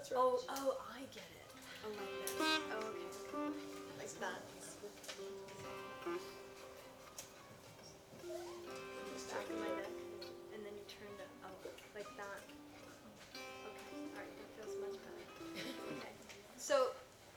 That's right. Oh, I get it. Oh, like this. Oh, okay. Like that. Back of my neck. And then you turn the, like that. Okay, alright, that feels much better. Okay. So,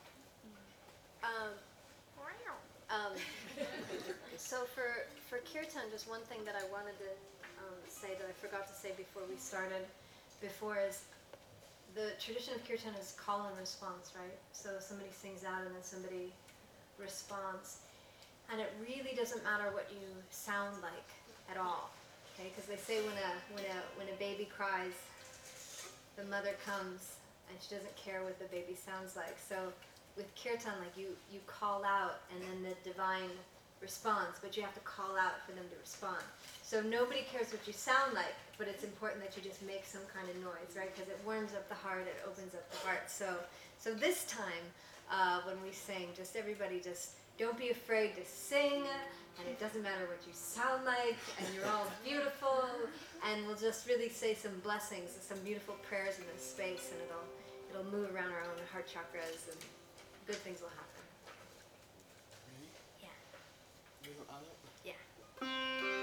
so for kirtan, just one thing that I wanted to say that I forgot to say before we started before is the tradition of kirtan is call and response, right? So somebody sings out and then somebody responds. And it really doesn't matter what you sound like at all, okay? Because they say when a baby cries, the mother comes and she doesn't care what the baby sounds like. So with kirtan, like you call out and then the divine responds, but you have to call out for them to respond. So nobody cares what you sound like, but it's important that you just make some kind of noise, right? Because it warms up the heart, it opens up the heart. So this time, when we sing, just everybody just don't be afraid to sing, and it doesn't matter what you sound like, and you're all beautiful, and we'll just really say some blessings, some beautiful prayers in this space, and it'll move around our own heart chakras, and good things will happen. Ready? Yeah. Little Alec? Yeah.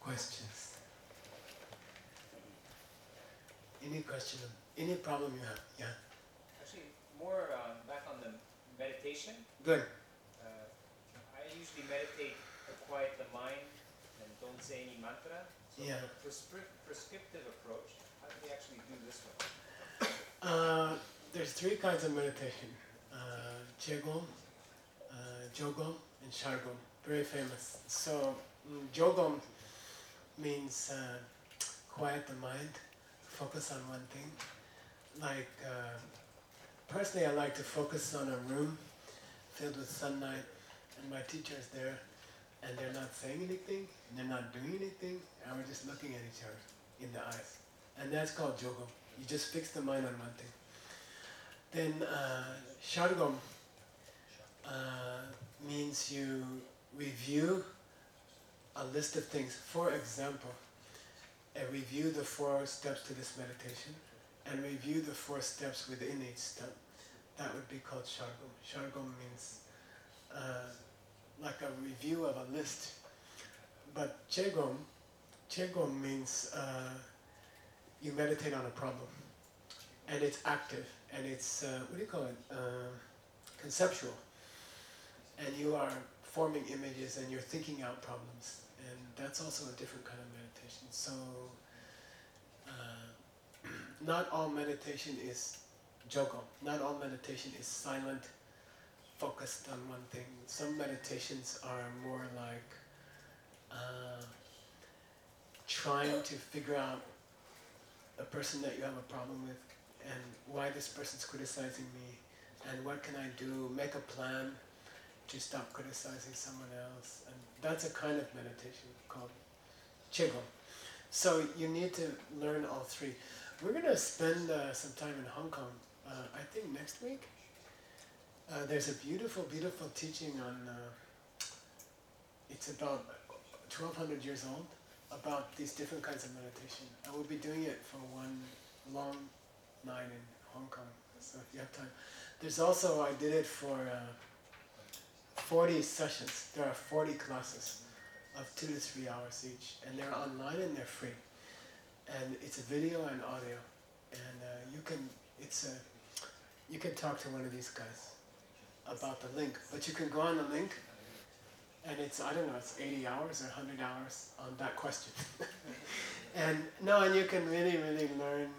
questions? Any question? Any problem you have? Yeah. Actually, more back on the meditation. Good. I usually meditate to quiet the mind and don't say any mantra. So Yeah. the prescriptive approach, how do we actually do this one? There's three kinds of meditation. Jegom, Jogom, and Shargom. Very famous. So, Jogom means quiet the mind, focus on one thing. Like, personally I like to focus on a room filled with sunlight, and my teacher is there, and they're not saying anything, and they're not doing anything, and we're just looking at each other in the eyes. And that's called Jogom. You just fix the mind on one thing. Then Shargom means you review a list of things. For example, review the 4 steps to this meditation, and review the 4 steps within each step. That would be called Shargom. Shargom means like a review of a list. But Jegom means you meditate on a problem, and it's active, and it's what do you call it? Conceptual, and you are forming images, and you're thinking out problems, and that's also a different kind of meditation. So not all meditation is Jogom. Not all meditation is silent, focused on one thing. Some meditations are more like trying to figure out a person that you have a problem with, and why this person's criticizing me, and what can I do, make a plan to stop criticizing someone else. And that's a kind of meditation called Qigong. So you need to learn all three. We're going to spend some time in Hong Kong, I think next week. There's a beautiful, beautiful teaching on, it's about 1200 years old, about these different kinds of meditation. I will be doing it for one long night in Hong Kong, so if you have time. There's also, I did it for 40 sessions. There are 40 classes of 2 to 3 hours each, and they're online and they're free. And it's a video and audio, and you can talk to one of these guys about the link. But you can go on the link, and it's, I don't know, it's 80 hours or 100 hours on that question. And you can really, really learn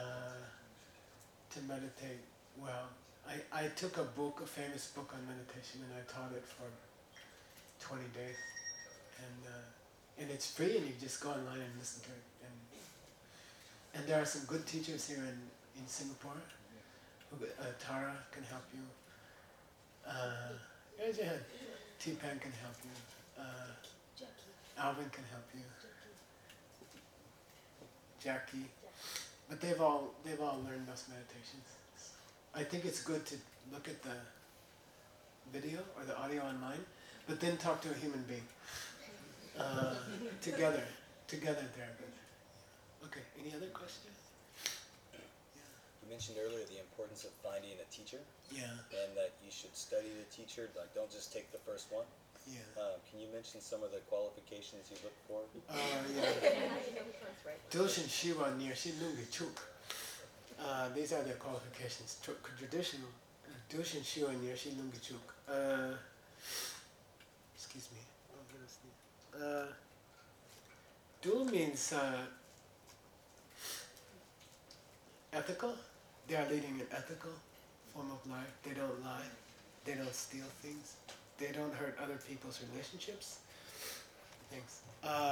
to meditate well. I took a book, a famous book on meditation, and I taught it for 20 days. And it's free, and you just go online and listen to it. And there are some good teachers here in Singapore. Tara can help you. Raise your hand. T-Pan can help you. Alvin can help you. Jackie. But they've all learned those meditations. I think it's good to look at the video or the audio online, but then talk to a human being. Together there. Okay, any other questions? Yeah. You mentioned earlier the importance of finding a teacher. Yeah. And that you should study the teacher, like don't just take the first one. Yeah. Can you mention some of the qualifications you look for? Yeah. Dulshan Shiva Nirshi Lungi Chuk. These are their qualifications. Traditional Dulshan Shiva Nirshi Lungi Chuk. Excuse me. Dul means ethical. They are leading an ethical form of life. They don't lie. They don't steal things. They don't hurt other people's relationships. Thanks.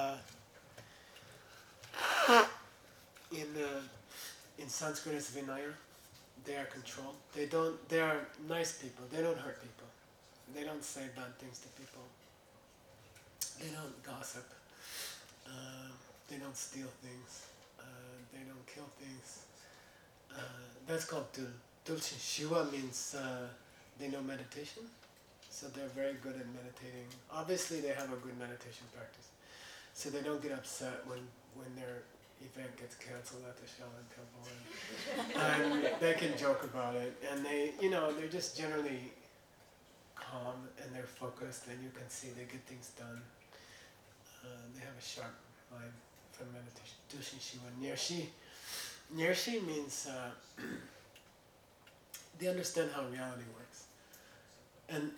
In Sanskrit it's Vinaya. They are controlled. They are nice people. They don't hurt people. They don't say bad things to people. They don't gossip. They don't steal things. They don't kill things. That's called Dul. Dulshin Shiva means they know meditation. So they're very good at meditating. Obviously they have a good meditation practice. So they don't get upset when their event gets cancelled at the Shaolin Temple. And they can joke about it. And they're just generally calm, and they're focused, and you can see they get things done. They have a sharp line from meditation. Dushin Shiwa. Nirshi means they understand how reality works. And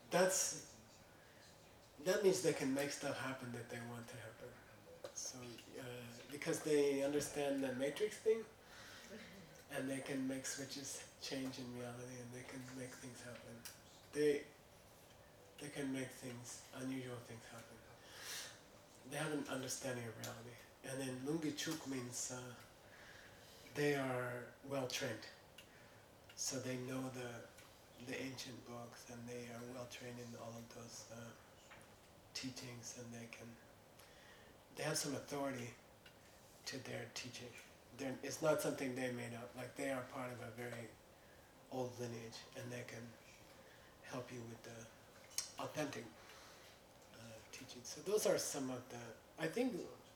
that means they can make stuff happen that they want to happen. So because they understand the matrix thing, and they can make switches change in reality, and they can make things happen. They can make things, unusual things happen. They have an understanding of reality. And then Lungi Chuk means they are well trained. So they know the ancient books, and they are well trained in all of those teachings, and they have some authority to their teaching. It's not something they made up. Like, they are part of a very old lineage, and they can help you with the authentic teaching. So those are some of the, I think,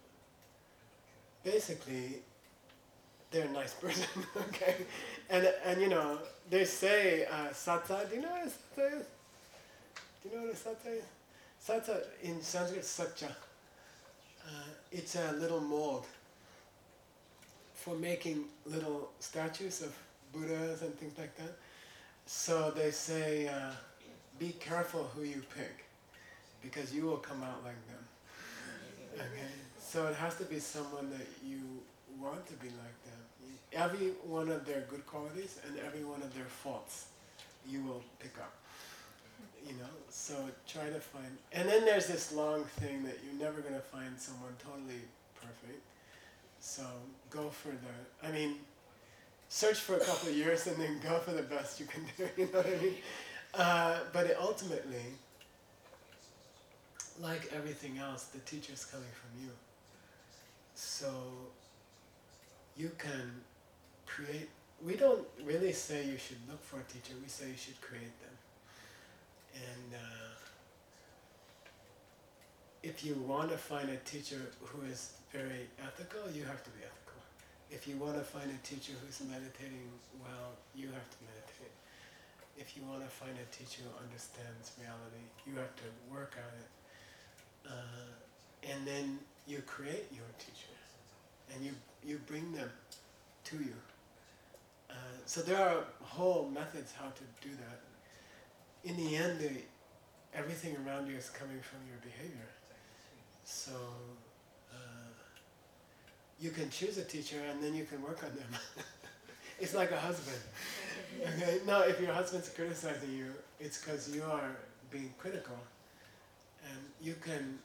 basically, they're a nice person, okay? And you know, they say satta, do you know what a satta is? Do you know what a satta is? Satta in Sanskrit, satcha. It's a little mold for making little statues of Buddhas and things like that. So they say, be careful who you pick, because you will come out like them. Okay? So it has to be someone that you want to be like them. Every one of their good qualities and every one of their faults, you will pick up. You know, so try to find, and then there's this long thing that you're never going to find someone totally perfect. So go for search for a couple of years and then go for the best you can do, you know what I mean? But ultimately, like everything else, the teacher's coming from you. So you can create, we don't really say you should look for a teacher, we say you should create them. And if you want to find a teacher who is very ethical, you have to be ethical. If you want to find a teacher who's meditating well, you have to meditate. If you want to find a teacher who understands reality, you have to work on it. And then you create your teacher, and you bring them to you. So there are whole methods how to do that. In the end, everything around you is coming from your behavior. So you can choose a teacher and then you can work on them. It's like a husband. Okay? No, if your husband's criticizing you, it's because you are being critical. And you can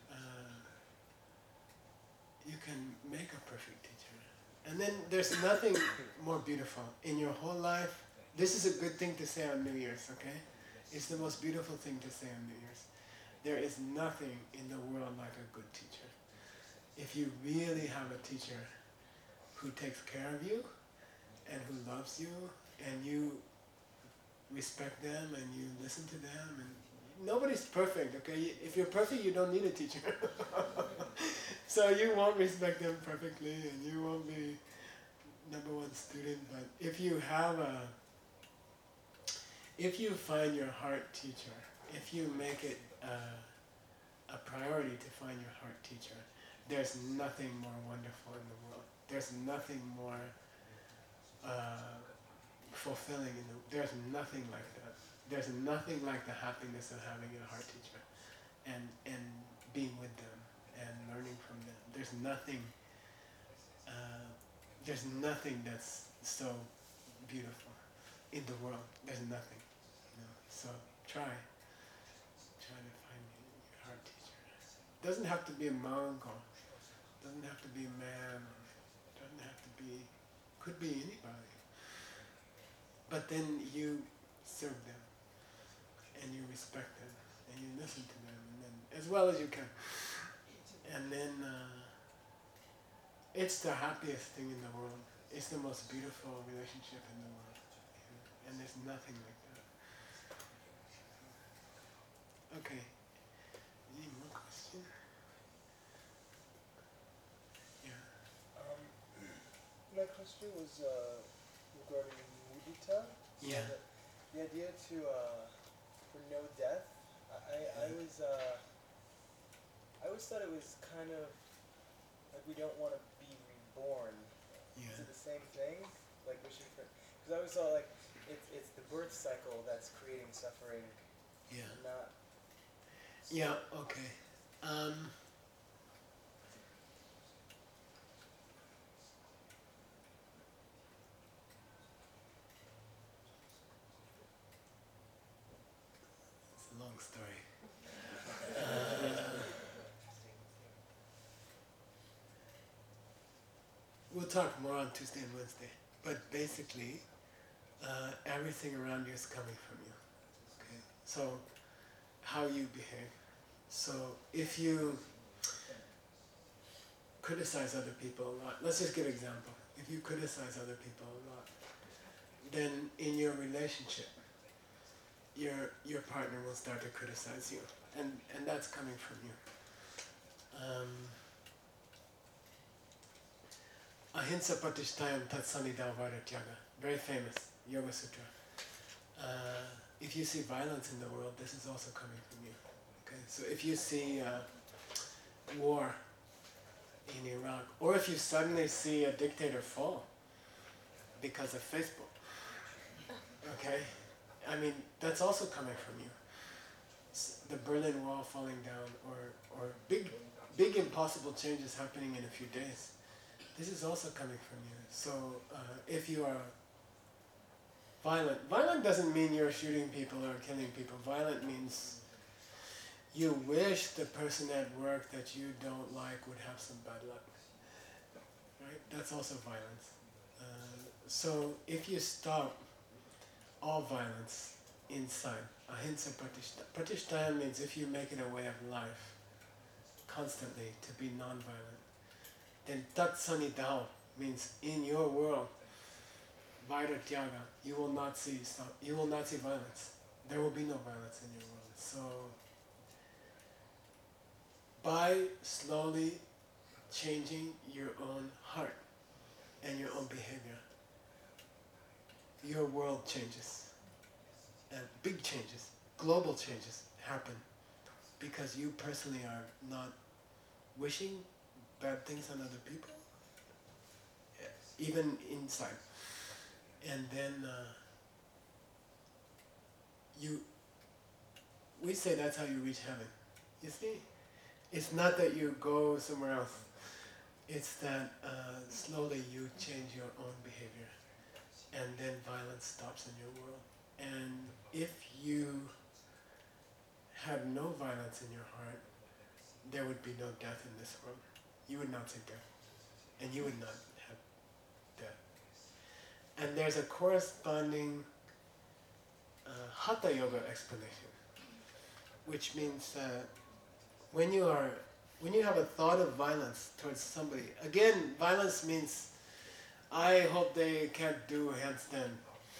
make a perfect teacher. And then there's nothing more beautiful in your whole life. This is a good thing to say on New Year's, okay? It's the most beautiful thing to say on New Year's. There is nothing in the world like a good teacher. If you really have a teacher who takes care of you and who loves you and you respect them and you listen to them, and nobody's perfect, okay? If you're perfect, you don't need a teacher. So you won't respect them perfectly and you won't be number one student, but if you find your heart teacher, if you make it a priority to find your heart teacher, there's nothing more wonderful in the world. There's nothing more fulfilling there's nothing like that. There's nothing like the happiness of having a heart teacher and being with them and learning from them. There's nothing that's so beautiful in the world. There's nothing. So try to find your heart teacher. Doesn't have to be a monk, or doesn't have to be a man, or doesn't have to be, could be anybody. But then you serve them, and you respect them, and you listen to them, and then as well as you can. And then it's the happiest thing in the world. It's the most beautiful relationship in the world, and there's nothing like that. Okay. Any more question? Yeah. My question was regarding mudita. Yeah. The idea for no death. I always thought it was kind of like we don't want to be reborn. Yeah. Is it the same thing? Like wishing for? Because I always saw like it's the birth cycle that's creating suffering, Yeah. not. Yeah. Okay. It's a long story. We'll talk more on Tuesday and Wednesday. But basically, everything around you is coming from you. Okay. So, how you behave. So, if you criticize other people a lot, let's just give an example. If you criticize other people a lot, then in your relationship, your partner will start to criticize you, and that's coming from you. Ahimsa Pratishtayam Tatsanidam Vairagyaga, very famous Yoga Sutra. If you see violence in the world, this is also coming from you. Okay, so if you see war in Iraq, or if you suddenly see a dictator fall because of Facebook, okay, I mean that's also coming from you. The Berlin Wall falling down, or big impossible changes happening in a few days. This is also coming from you. So if you are violent doesn't mean you're shooting people or killing people. Violent means you wish the person at work that you don't like would have some bad luck. Right? That's also violence. So if you stop all violence inside, ahimsa pratishtaya means if you make it a way of life constantly to be non-violent, then tat sanidao means in your world, vairagyaga, you will not see violence. There will be no violence in your world. So by slowly changing your own heart and your own behavior, your world changes. And big changes, global changes happen because you personally are not wishing bad things on other people, even inside. And then we say that's how you reach heaven. You see? It's not that you go somewhere else. It's that slowly you change your own behavior, and then violence stops in your world. And if you had no violence in your heart, there would be no death in this world. You would not see death, and you would not have death. And there's a corresponding Hatha Yoga explanation, which means that when you have a thought of violence towards somebody, again, violence means I hope they can't do a handstand,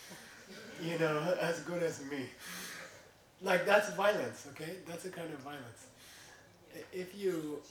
as good as me. Like that's violence, okay? That's a kind of violence. If you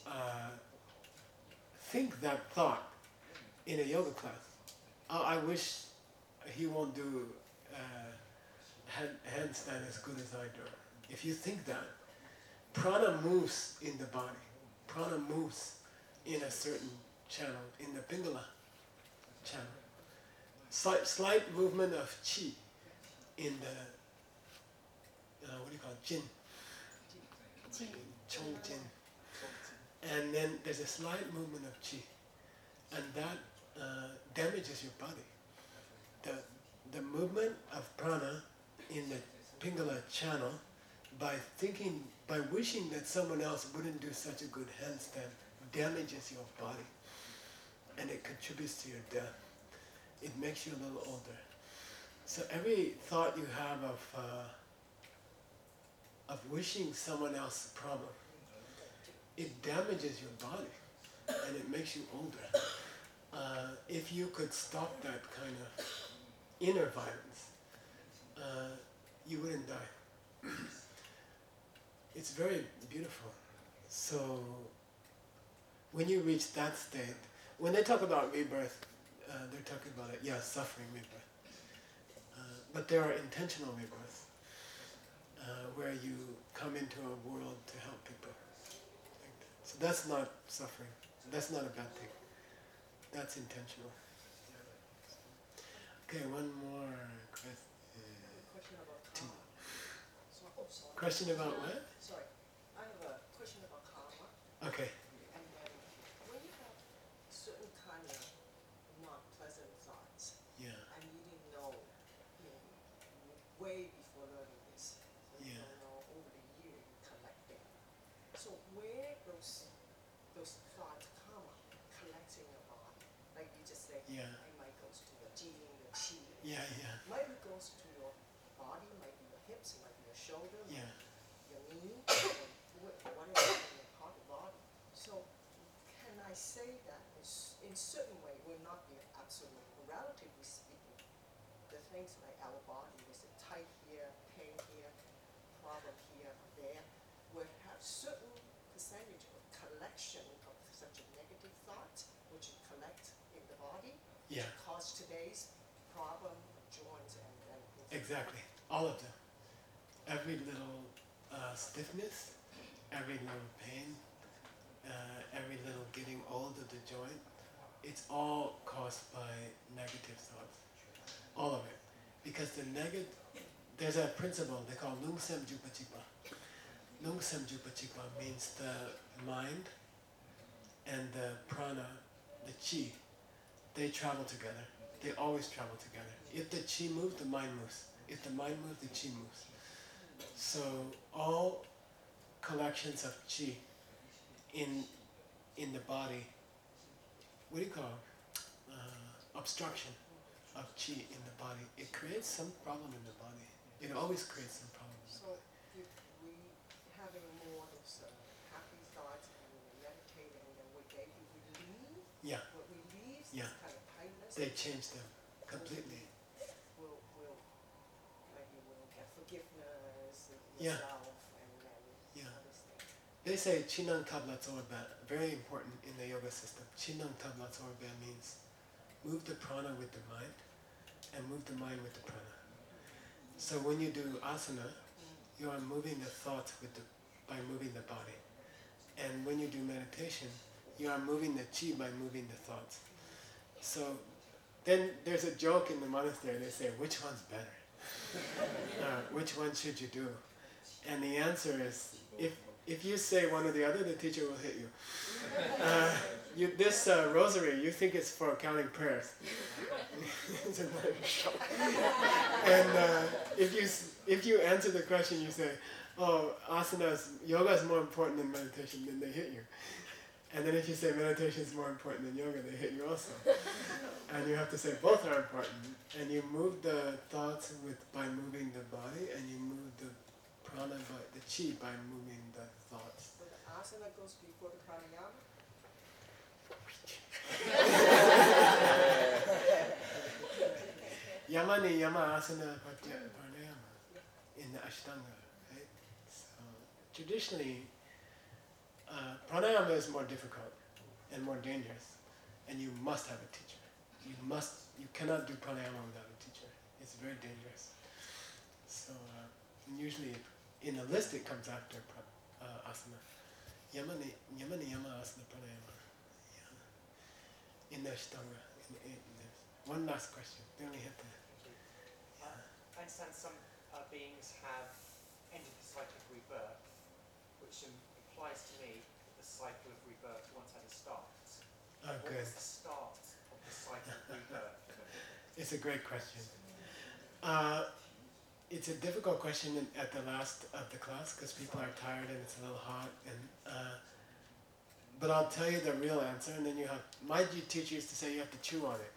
think that thought in a yoga class, I wish he won't do handstand as good as I do. If you think that, prana moves in the body. Prana moves in a certain channel, in the Pingala channel. Slight movement of chi in the, what do you call it, jin. Chong jin. And then there's a slight movement of chi. And that damages your body. The movement of prana in the Pingala channel, by wishing that someone else wouldn't do such a good handstand, damages your body. And it contributes to your death. It makes you a little older. So every thought you have of wishing someone else a problem, it damages your body and it makes you older. If you could stop that kind of inner violence, you wouldn't die. It's very beautiful. So when you reach that state, when they talk about rebirth, they're talking about it, suffering rebirth. But there are intentional rebirths, where you come into a world to help people. So that's not suffering That's not a bad thing. That's intentional. Okay, one more question. Question about Two. karma. Sorry. Question about what? Sorry. I have a question about karma. Okay. And then when you have certain kind of not pleasant thoughts, Yeah. and you didn't know, way before learning this, so you Yeah. don't know over the year you collect them. So where those thoughts collects in your body, like you just say, Yeah. it might goes to the jing, the qi. Yeah. Yeah. Might be goes to your body, might be your hips, might be your shoulder, might Yeah. be your knee, or whatever in your part of the body. So can I say that in certain way will not be absolute, relatively speaking, the things like our body is tight here, pain here, problem here, or there, will have certain percentage of collection of such a negative thought, which you collect in the body, Yeah. cause today's problem of joints and Exactly. All of them. Every little stiffness, every little pain, every little getting old of the joint, it's all caused by negative thoughts. All of it. Because there's a principle they call Lungsem Jupa Chipa. Lungsem Jupa Chipa means the mind and the prana, the chi, they travel together. They always travel together. If the chi moves, the mind moves. If the mind moves, the chi moves. So all collections of chi in the body, what do you call it? Obstruction of chi in the body. It creates some problem in the body. It always creates some problem. So if we having more of those happy thoughts and we're meditating, then we relieve, Yeah, what relieves Yeah. this kind of tightness, they change them completely. will like you will get forgiveness of Yeah. yourself and then Yeah. all these things. They say Chinang Tabla Tsorba, very important in the yoga system. Chinang Tabla Tsorba means move the prana with the mind and move the mind with the prana. So when you do asana, you are moving the thoughts by moving the body. And when you do meditation, you are moving the chi by moving the thoughts. So then there's a joke in the monastery, they say, which one's better? Which one should you do? And the answer is, if you say one or the other, the teacher will hit you. This rosary, you think it's for counting prayers. It's another shock. And if you answer the question, you say, oh, yoga is more important than meditation, then they hit you. And then if you say meditation is more important than yoga, they hit you also. And you have to say both are important. And you move the thoughts by moving the body, and you move the prana, the chi, by moving the thoughts. So the asana goes before the pranayama? Yama ni yama asana pranayama in the Ashtanga, right? So traditionally, pranayama is more difficult and more dangerous, and you must have a teacher. You cannot do pranayama without a teacher. It's very dangerous. So usually in the list it comes after asana. Yama ni yama asana pranayama. Yeah. In the Ashtanga. One last question. We only have to. I understand some beings have entered the cycle of rebirth, which implies to me that the cycle of rebirth once had a start. Oh, What good. was the start of the cycle of rebirth? It's a great question. It's a difficult question at the last of the class because people are tired and it's a little hot. But I'll tell you the real answer, and then you have. My teacher used to say you have to chew on it.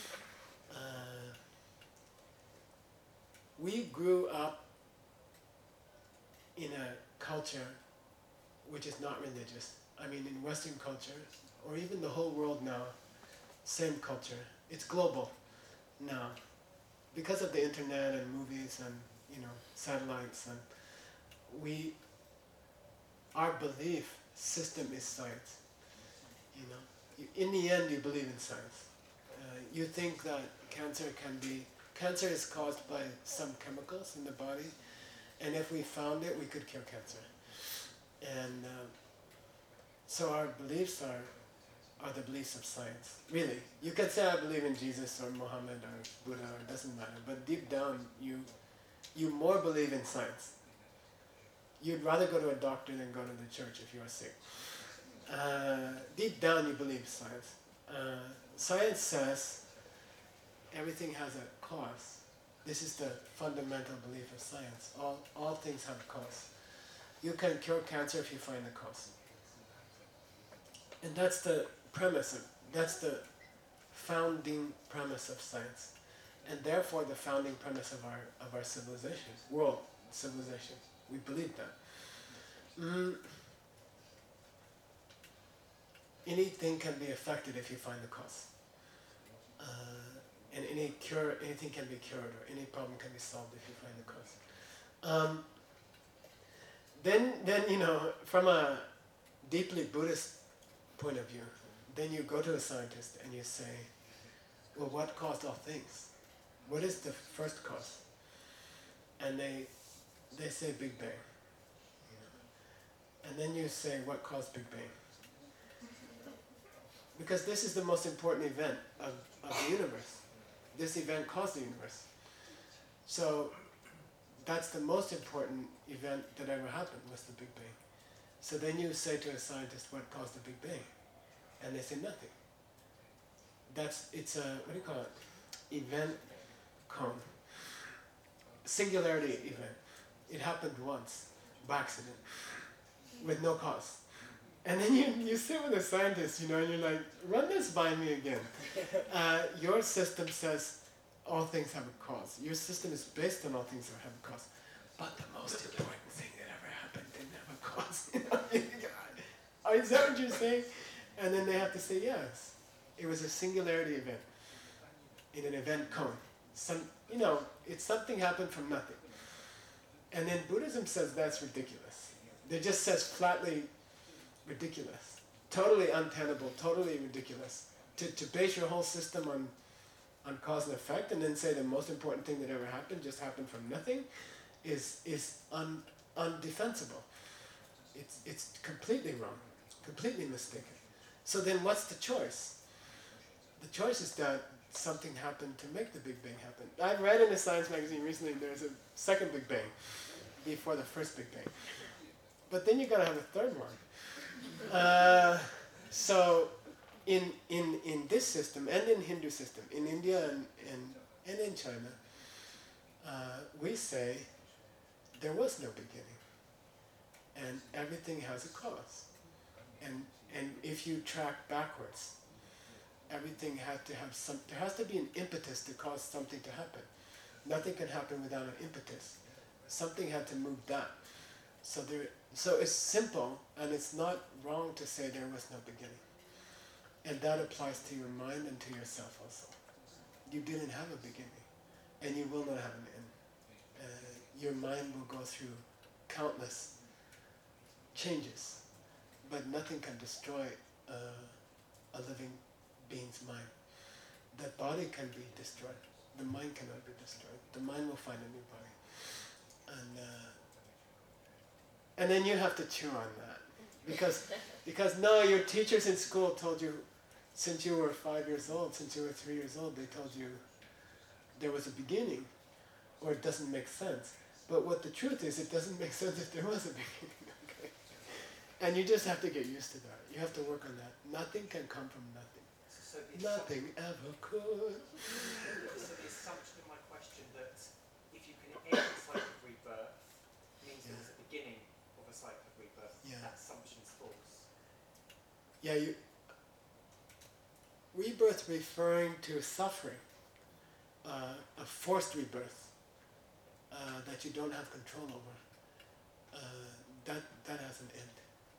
We grew up in a culture which is not religious. I mean, in Western culture, or even the whole world now, same culture. It's global now. Because of the internet and movies and, satellites, and our belief system is science. In the end, you believe in science. You think that cancer is caused by some chemicals in the body, and if we found it, we could cure cancer. And so our beliefs are are the beliefs of science. Really, you can say I believe in Jesus or Muhammad or Buddha, it doesn't matter. But deep down, you more believe in science. You'd rather go to a doctor than go to the church if you are sick. Deep down, you believe science. Science says everything has a cause. This is the fundamental belief of science. All things have a cause. You can cure cancer if you find the cause. And that's the that's the founding premise of science. And therefore the founding premise of our civilization, world civilization. We believe that. Anything can be affected if you find the cause. And anything can be cured, or any problem can be solved if you find the cause. Then from a deeply Buddhist point of view, then you go to a scientist and you say, well, what caused all things? What is the first cause? And they say Big Bang. And then you say, what caused Big Bang? Because this is the most important event of the universe. This event caused the universe. So that's the most important event that ever happened, was the Big Bang. So then you say to a scientist, what caused the Big Bang? And they say nothing. It's a, what do you call it? Event cone. Singularity event. It happened once, by accident, with no cause. And then you sit with a scientist, and you're like, run this by me again. Your system says all things have a cause. Your system is based on all things that have a cause. But the most important thing that ever happened didn't have a cause. Is that what you're saying? And then they have to say yes. It was a singularity event in an event cone. It's something happened from nothing. And then Buddhism says that's ridiculous. It just says flatly ridiculous. Totally untenable, totally ridiculous. To base your whole system on cause and effect and then say the most important thing that ever happened just happened from nothing is undefensible. It's completely wrong, completely mistaken. So then what's the choice? The choice is that something happened to make the Big Bang happen. I've read in a science magazine recently there's a second Big Bang before the first Big Bang. But then you gotta have a third one. So in this system and in Hindu system, in India and in China, we say there was no beginning. And everything has a cause. And if you track backwards, everything had to have there has to be an impetus to cause something to happen. Nothing can happen without an impetus. Something had to move that. So it's simple, and it's not wrong to say there was no beginning. And that applies to your mind and to yourself also. You didn't have a beginning, and you will not have an end. Your mind will go through countless changes, but nothing can destroy a living being's mind. The body can be destroyed. The mind cannot be destroyed. The mind will find a new body. And then you have to chew on that. Because no, your teachers in school told you, since you were 5 years old, since you were 3 years old, they told you there was a beginning, or it doesn't make sense. But what the truth is, it doesn't make sense if there was a beginning, okay? And you just have to get used to that. You have to work on that. Nothing can come from nothing. So Nothing ever could. So the assumption of my question that if you can end the cycle of rebirth means there was a beginning of a cycle of rebirth. Yeah. That assumption is false. Yeah, rebirth referring to suffering, a forced rebirth that you don't have control over. That has an end.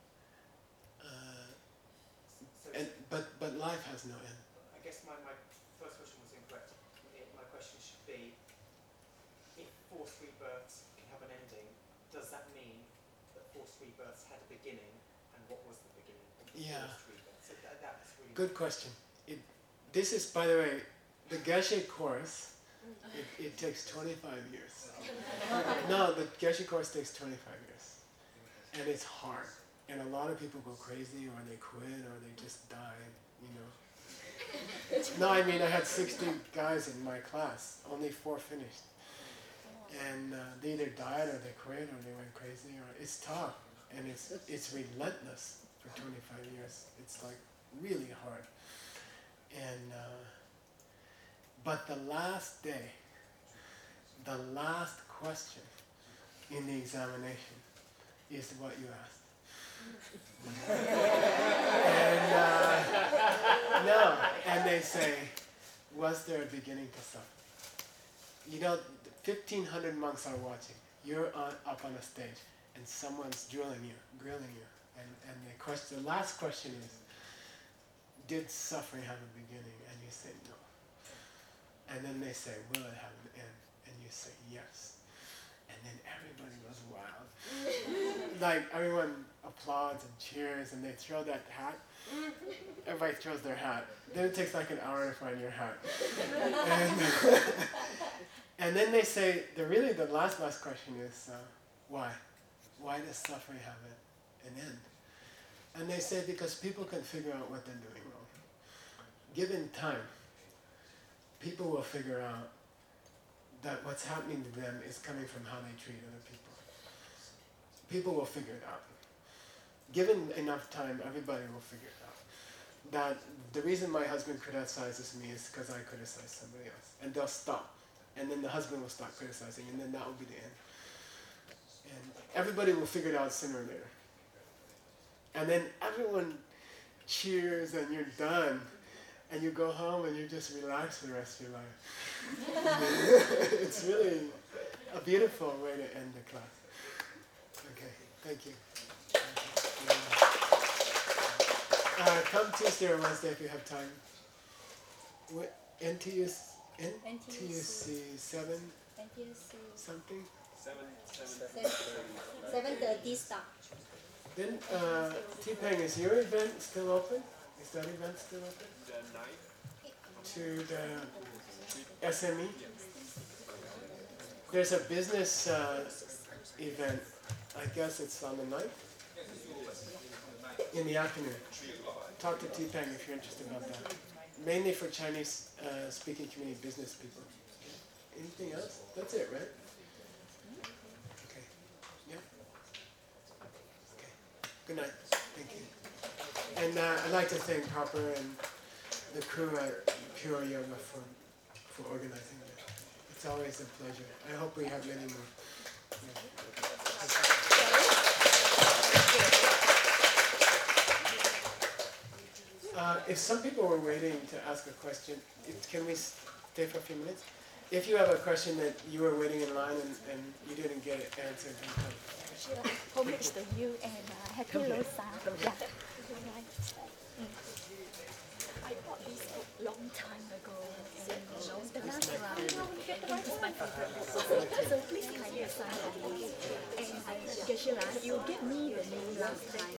But life has no end. I guess my first question was incorrect. My question should be, if forced rebirths can have an ending, does that mean that forced rebirths had a beginning, and what was the beginning of the Yeah. forced rebirth? So that's really Good question. This is, by the way, the Geshe course, it takes 25 years. No, the Geshe course takes 25 years. And it's hard. And a lot of people go crazy, or they quit, or they just die. you know. No, I mean I had 60 guys in my class, only 4 finished. And they either died or they quit or they went crazy, or it's tough and it's relentless for 25 years. It's like really hard. And but the last day, the last question in the examination is what you asked. And no, and they say, was there a beginning to suffering? You know, 1,500 monks are watching. You're up on a stage, and someone's grilling you, and the last question is, did suffering have a beginning? And you say no. And then they say, will it have an end? And you say yes. And then everybody goes wild. Like everyone applauds and cheers, and they throw that hat. Everybody throws their hat. Then it takes like an hour to find your hat. And then they say, the last question is, why? Why does suffering have an end? And they say, because people can figure out what they're doing wrong. Given time, people will figure out that what's happening to them is coming from how they treat other people. People will figure it out. Given enough time, everybody will figure it out. That the reason my husband criticizes me is because I criticize somebody else. And they'll stop. And then the husband will stop criticizing, and then that will be the end. And everybody will figure it out sooner or later. And then everyone cheers and you're done. And you go home and you just relax for the rest of your life. It's really a beautiful way to end the class. Okay, thank you. Come Tuesday or Wednesday if you have time. NTUC 7 something? 7:30 start. Then T-Peng, is your event still open? Is that event still open? To the SME? There's a business event, I guess it's on the 9th? In the afternoon. Talk to T-Peng if you're interested about that. Mainly for Chinese speaking community business people. Anything else? That's it, right? Okay. Yeah? Okay. Good night. Thank you. And I'd like to thank Harper and the crew at Pure Yoga for organizing it. It's always a pleasure. I hope we have many more. If some people were waiting to ask a question, can we stay for a few minutes? If you have a question that you were waiting in line and you didn't get it answered, then come. Homage to you and happy Losar. Yeah. I bought this book long time ago. The last one is my favorite. So please kindly sign for me. And Geshe-la, you gave me the name last time.